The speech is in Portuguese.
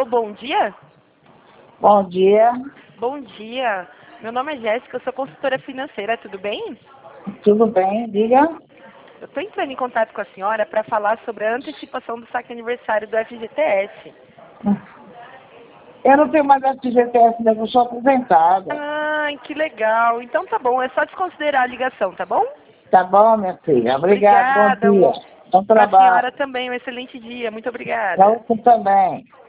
bom dia? Bom dia, Bom dia. Meu nome é Jéssica, eu sou consultora financeira, tudo bem? tudo bem? Diga. Eu estou entrando em contato com a senhora para falar sobre a antecipação do saque aniversário do FGTS. Eu não tenho mais FGTS, eu sou aposentada. Ai, que legal. Então tá bom, é só desconsiderar a ligação, tá bom? Tá bom, minha filha? Obrigado, bom Obrigada. dia. Bom Para a trabalho. senhora também, um excelente dia. Muito Pra obrigada. você também.